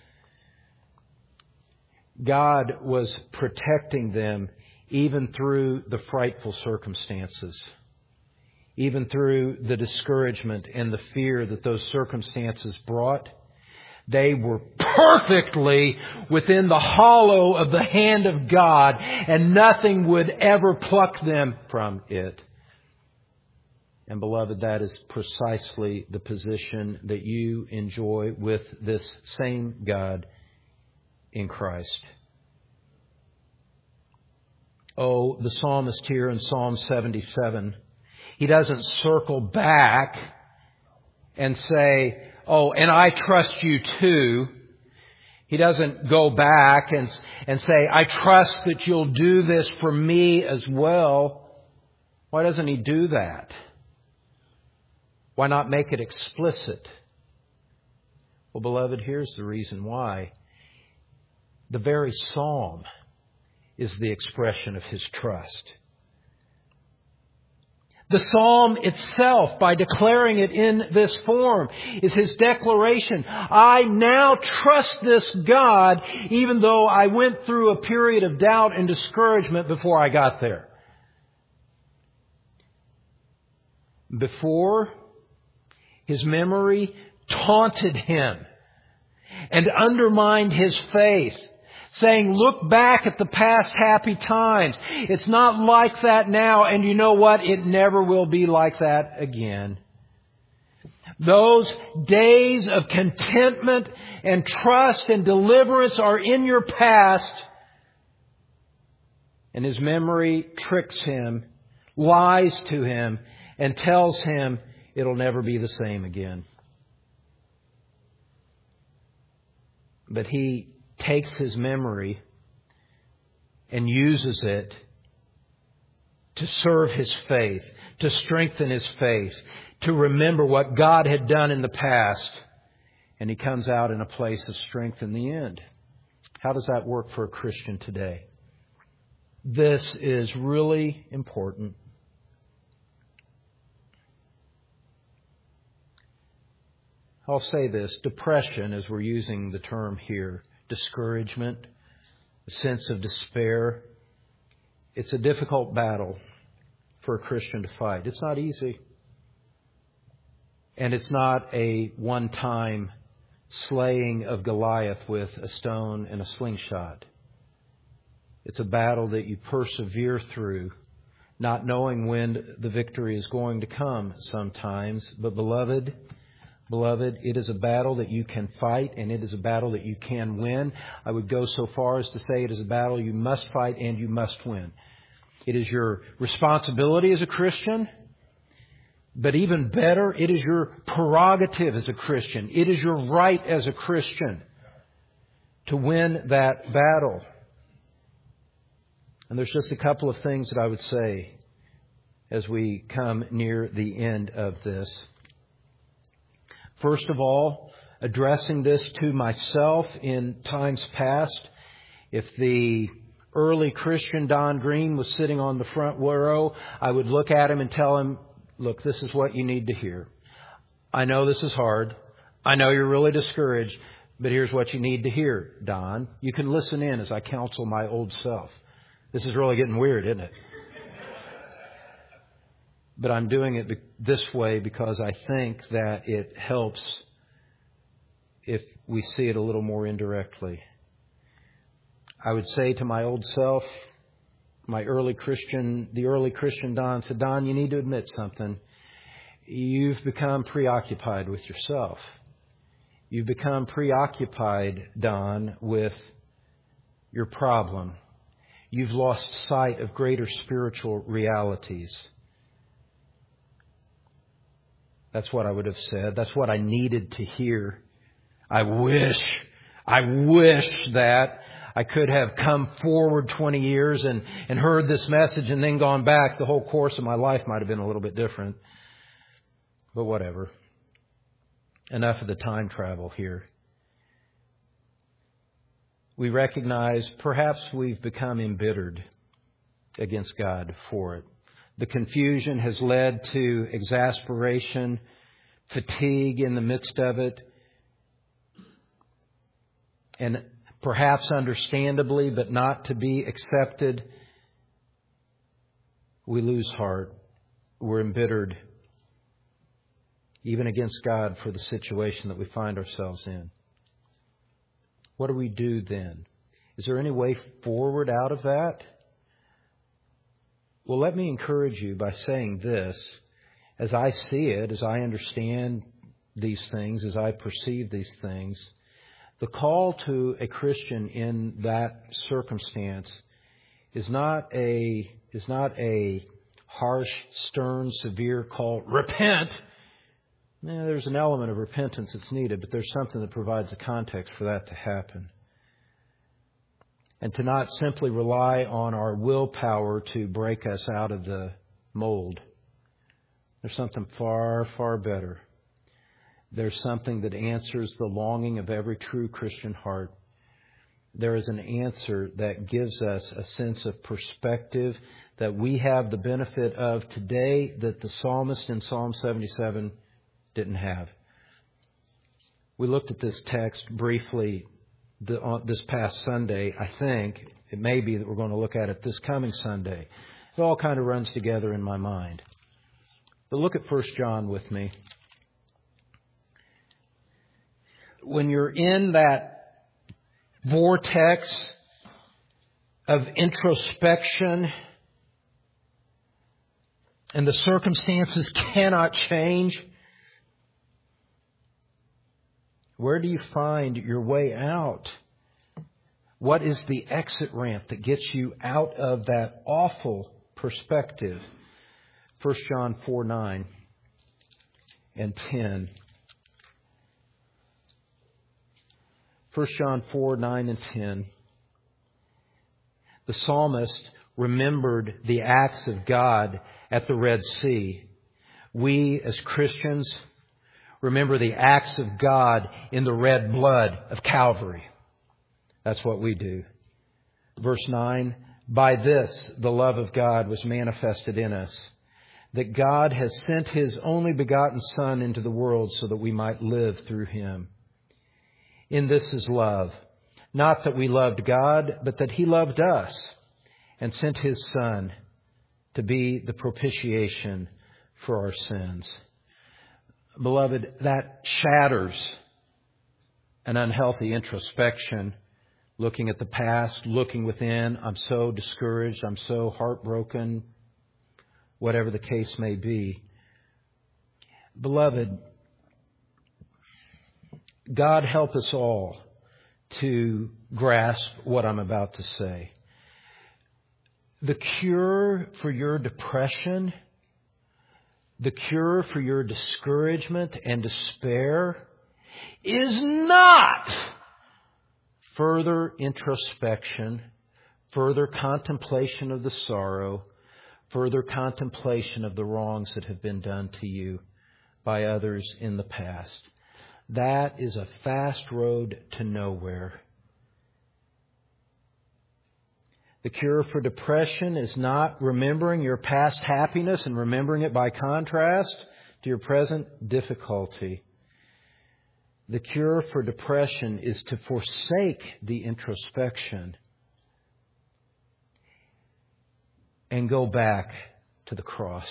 God was protecting them even through the frightful circumstances, even through the discouragement and the fear that those circumstances brought. They were perfectly within the hollow of the hand of God, and nothing would ever pluck them from it. And beloved, that is precisely the position that you enjoy with this same God in Christ. Oh, the psalmist here in Psalm 77, he doesn't circle back and say, oh, and I trust you too. He doesn't go back and say, I trust that you'll do this for me as well. Why doesn't he do that? Why not make it explicit? Well, beloved, here's the reason why. The very psalm is the expression of his trust. The psalm itself, by declaring it in this form, is his declaration. I now trust this God, even though I went through a period of doubt and discouragement before I got there. Before, his memory taunted him and undermined his faith, saying, look back at the past happy times. It's not like that now, and you know what? It never will be like that again. Those days of contentment and trust and deliverance are in your past. And his memory tricks him, lies to him, and tells him it'll never be the same again. But he takes his memory and uses it to serve his faith, to strengthen his faith, to remember what God had done in the past. And he comes out in a place of strength in the end. How does that work for a Christian today? This is really important. I'll say this, depression, as we're using the term here, discouragement, a sense of despair, it's a difficult battle for a Christian to fight. It's not easy. And it's not a one-time slaying of Goliath with a stone and a slingshot. It's a battle that you persevere through, not knowing when the victory is going to come sometimes. But beloved, it is a battle that you can fight, and it is a battle that you can win. I would go so far as to say it is a battle you must fight and you must win. It is your responsibility as a Christian, but even better, it is your prerogative as a Christian. It is your right as a Christian to win that battle. And there's just a couple of things that I would say as we come near the end of this. First of all, addressing this to myself in times past. If the early Christian Don Green was sitting on the front row, I would look at him and tell him, look, this is what you need to hear. I know this is hard. I know you're really discouraged, but here's what you need to hear, Don. You can listen in as I counsel my old self. This is really getting weird, isn't it? But I'm doing it this way because I think that it helps if we see it a little more indirectly. I would say to my old self, the early Christian Don said, Don, you need to admit something. You've become preoccupied with yourself. You've become preoccupied, Don, with your problem. You've lost sight of greater spiritual realities. That's what I would have said. That's what I needed to hear. I wish that I could have come forward 20 years and heard this message and then gone back. The whole course of my life might have been a little bit different. But whatever. Enough of the time travel here. We recognize perhaps we've become embittered against God for it. The confusion has led to exasperation, fatigue in the midst of it. And perhaps understandably, but not to be accepted, we lose heart. We're embittered, even against God, for the situation that we find ourselves in. What do we do then? Is there any way forward out of that? Well, let me encourage you by saying this. As I see it, as I understand these things, as I perceive these things, the call to a Christian in that circumstance is not a harsh, stern, severe call. Repent! There's an element of repentance that's needed, but there's something that provides the context for that to happen. And to not simply rely on our willpower to break us out of the mold. There's something far, far better. There's something that answers the longing of every true Christian heart. There is an answer that gives us a sense of perspective that we have the benefit of today that the psalmist in Psalm 77 didn't have. We looked at this text briefly this past Sunday. I think it may be that we're going to look at it this coming Sunday. It all kind of runs together in my mind. But look at 1 John with me. When you're in that vortex of introspection and the circumstances cannot change, where do you find your way out? What is the exit ramp that gets you out of that awful perspective? 1 John 4:9 and 10. 1 John 4:9 and 10. The psalmist remembered the acts of God at the Red Sea. We, as Christians, remember the acts of God in the red blood of Calvary. That's what we do. Verse 9, by this the love of God was manifested in us, that God has sent His only begotten Son into the world so that we might live through Him. In this is love, not that we loved God, but that He loved us and sent His Son to be the propitiation for our sins. Beloved, that shatters an unhealthy introspection, looking at the past, looking within. I'm so discouraged. I'm so heartbroken, whatever the case may be. Beloved, God help us all to grasp what I'm about to say. The cure for your depression, the cure for your discouragement and despair is not further introspection, further contemplation of the sorrow, further contemplation of the wrongs that have been done to you by others in the past. That is a fast road to nowhere. The cure for depression is not remembering your past happiness and remembering it by contrast to your present difficulty. The cure for depression is to forsake the introspection and go back to the cross.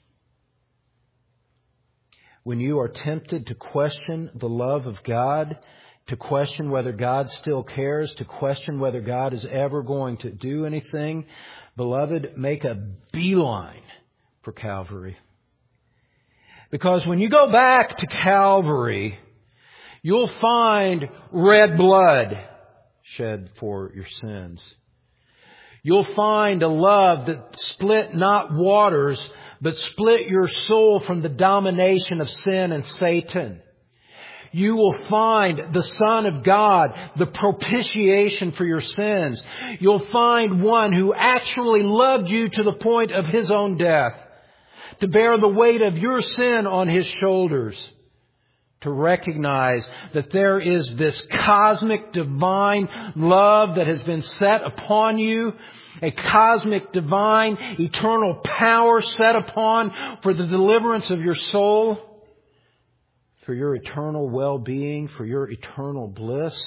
When you are tempted to question the love of God, to question whether God still cares, to question whether God is ever going to do anything, beloved, make a beeline for Calvary. Because when you go back to Calvary, you'll find red blood shed for your sins. You'll find a love that split not waters, but split your soul from the domination of sin and Satan. You will find the Son of God, the propitiation for your sins. You'll find one who actually loved you to the point of His own death, to bear the weight of your sin on His shoulders, to recognize that there is this cosmic divine love that has been set upon you, a cosmic divine eternal power set upon for the deliverance of your soul, for your eternal well-being, for your eternal bliss.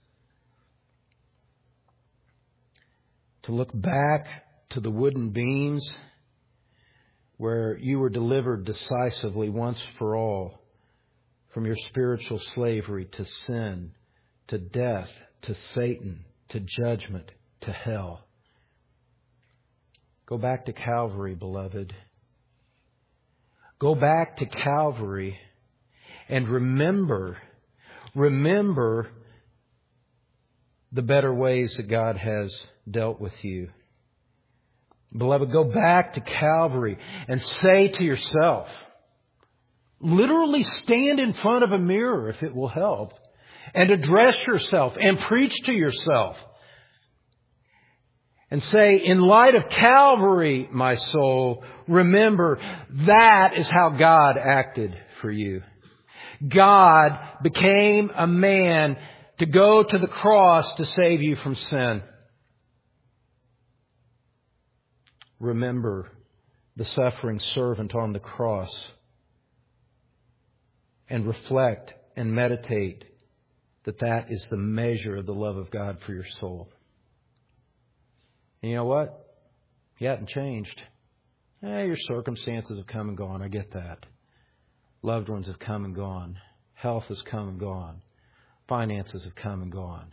To look back to the wooden beams where you were delivered decisively once for all from your spiritual slavery to sin, to death, to Satan, to judgment, to hell. Go back to Calvary, beloved. Go back to Calvary and remember the better ways that God has dealt with you. Beloved, go back to Calvary and say to yourself, literally stand in front of a mirror if it will help, and address yourself and preach to yourself. And say, in light of Calvary, my soul, remember that is how God acted for you. God became a man to go to the cross to save you from sin. remember the suffering servant on the cross and reflect and meditate that that is the measure of the love of God for your soul. And you know what? He hasn't changed. Your circumstances have come and gone. I get that. Loved ones have come and gone. Health has come and gone. Finances have come and gone.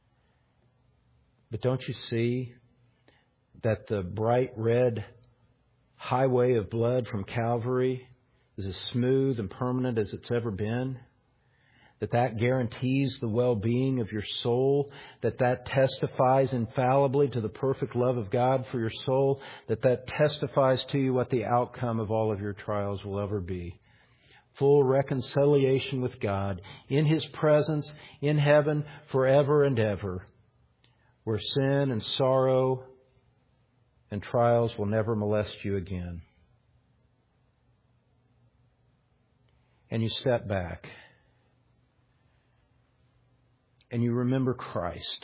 But don't you see that the bright red highway of blood from Calvary is as smooth and permanent as it's ever been? That guarantees the well-being of your soul, that testifies infallibly to the perfect love of God for your soul, that testifies to you what the outcome of all of your trials will ever be. Full reconciliation with God in His presence in heaven forever and ever, where sin and sorrow and trials will never molest you again. And you step back and you remember Christ.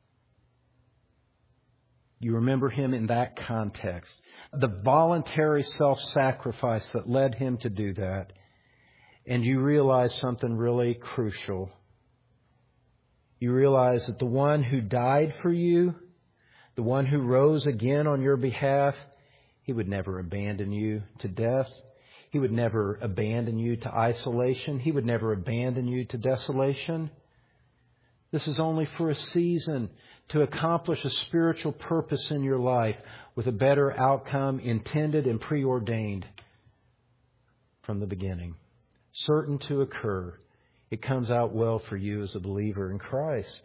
You remember Him in that context. The voluntary self-sacrifice that led Him to do that. And you realize something really crucial. You realize that the one who died for you, the one who rose again on your behalf, He would never abandon you to death. He would never abandon you to isolation. He would never abandon you to desolation. This is only for a season to accomplish a spiritual purpose in your life with a better outcome intended and preordained from the beginning. Certain to occur. It comes out well for you as a believer in Christ.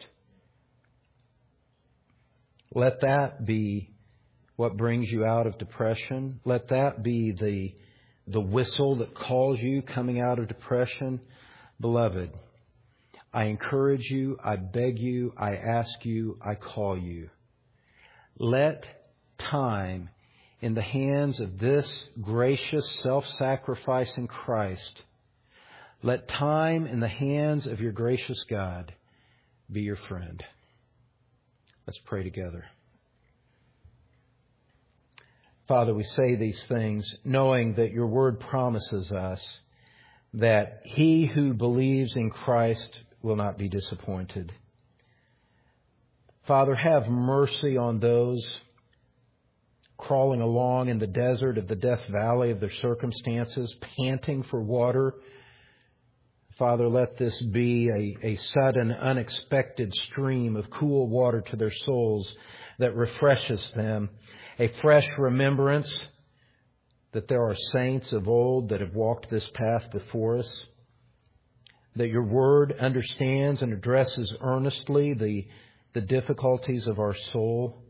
Let that be what brings you out of depression. Let that be the whistle that calls you coming out of depression. Beloved, I encourage you, I beg you, I ask you, I call you. Let time in the hands of this gracious, self-sacrificing Christ, let time in the hands of your gracious God be your friend. Let's pray together. Father, we say these things knowing that your word promises us that he who believes in Christ will not be disappointed. Father, have mercy on those crawling along in the desert of the death valley of their circumstances, panting for water. Father, let this be a sudden, unexpected stream of cool water to their souls that refreshes them, a fresh remembrance that there are saints of old that have walked this path before us, that your word understands and addresses earnestly the difficulties of our soul.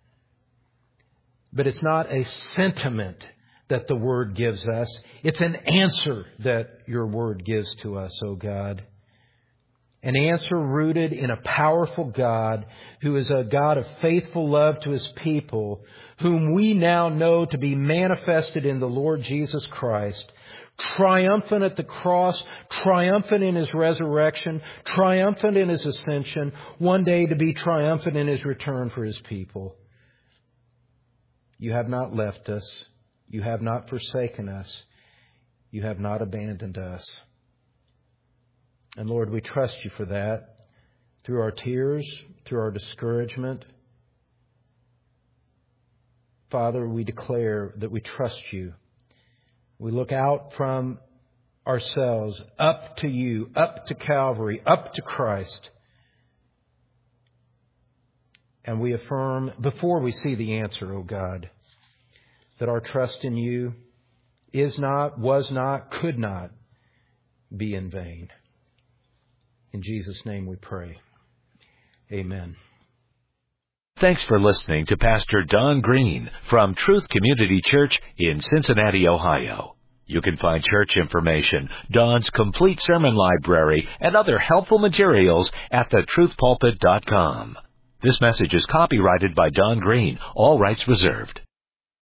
But it's not a sentiment that the word gives us. It's an answer that your word gives to us, O God. An answer rooted in a powerful God who is a God of faithful love to His people, whom we now know to be manifested in the Lord Jesus Christ, triumphant at the cross, triumphant in His resurrection, triumphant in His ascension, one day to be triumphant in His return for His people. You have not left us. You have not forsaken us. You have not abandoned us. And Lord, we trust you for that through our tears, through our discouragement. Father, we declare that we trust you. We look out from ourselves up to you, up to Calvary, up to Christ. And we affirm, before we see the answer, O God, that our trust in you is not, was not, could not be in vain. In Jesus' name we pray. Amen. Thanks for listening to Pastor Don Green from Truth Community Church in Cincinnati, Ohio. You can find church information, Don's complete sermon library, and other helpful materials at thetruthpulpit.com. This message is copyrighted by Don Green, all rights reserved.